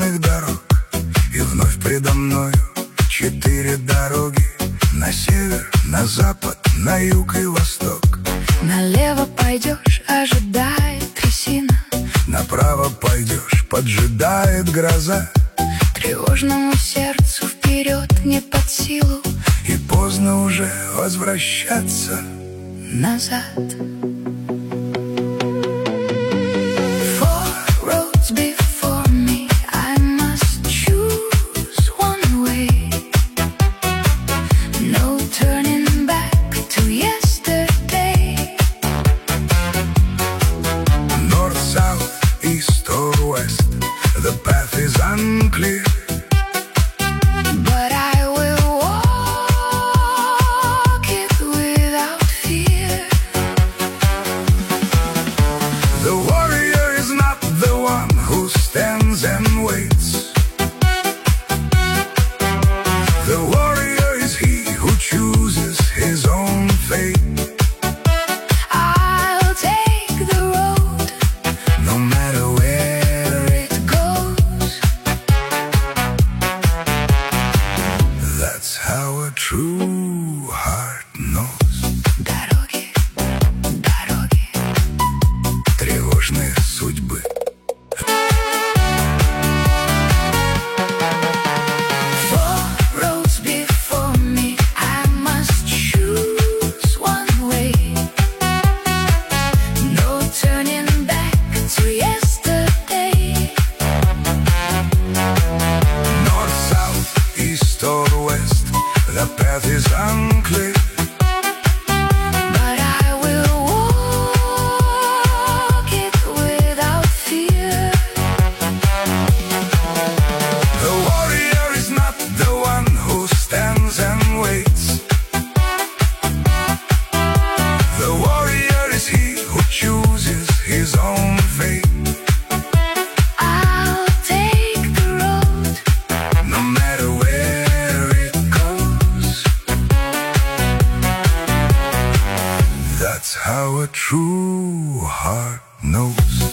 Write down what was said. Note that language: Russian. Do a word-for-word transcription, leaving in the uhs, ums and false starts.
разных дорог. И вновь предо мною четыре дороги: на север, на запад, на юг и восток. Налево пойдешь, ожидает трясина. Направо пойдешь, поджидает гроза. Тревожному сердцу вперед не под силу, и поздно уже возвращаться назад. Four roads before me, I must choose one way. No turning back to yesterday. North, south, east or west, the path is unclear. But I will walk it without fear. The warrior is not the one who stands and waits. The warrior is he who chooses his own fate. I'll take the road, no matter where it goes. That's how a true heart knows. Дороги, дороги, тревожные судьбы. Four roads before me, I must choose one way. No turning back to yesterday. North, south, east or west, the path is unclear. But I will walk it without fear. The warrior is not the one who stands and waits. The warrior is he who chooses his own fate. I'll take the road, no matter where it goes. That's how a true heart knows.